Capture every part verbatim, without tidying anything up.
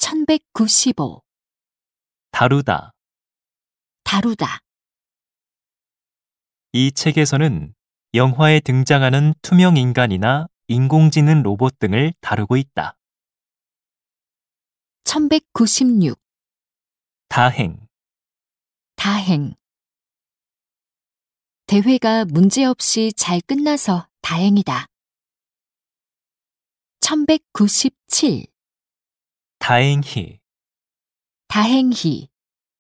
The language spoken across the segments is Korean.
천백구십오. 다루다. 다루다. 이 책에서는 영화에 등장하는 투명 인간이나 인공지능 로봇 등을 다루고 있다. 천백구십육. 다행. 다행. 대회가 문제없이 잘 끝나서 다행이다. 천백구십칠. 다행히. 다행히.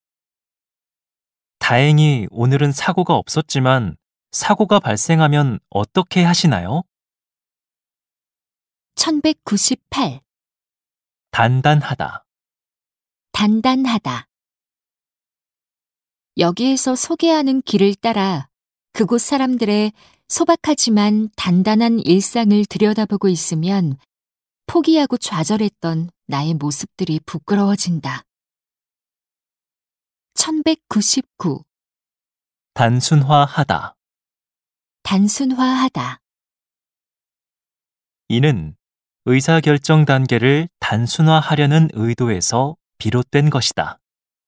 다행히 오늘은 사고가 없었지만 사고가 발생하면 어떻게 하시나요? 천백구십팔. 단단하다. 단단하다. 여기에서 소개하는 길을 따라 그곳 사람들의 소박하지만 단단한 일상을 들여다보고 있으면 포기하고 좌절했던 나의 모습들이 부끄러워진다. 천백구십구. 단순화하다. 단순화하다. 이는 의사결정 단계를 단순화하려는 의도에서 비롯된 것이다.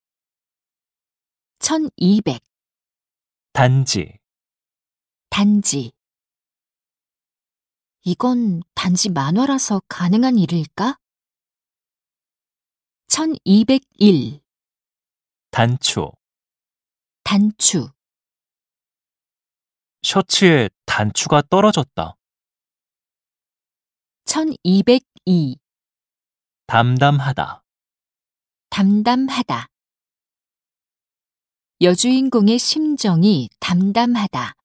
천이백. 단지. 단지. 이건 단지 만화라서 가능한 일일까? 천이백일. 단추. 단추. 셔츠에 단추가 떨어졌다. 천이백이. 담담하다. 담담하다. 여주인공의 심정이 담담하다.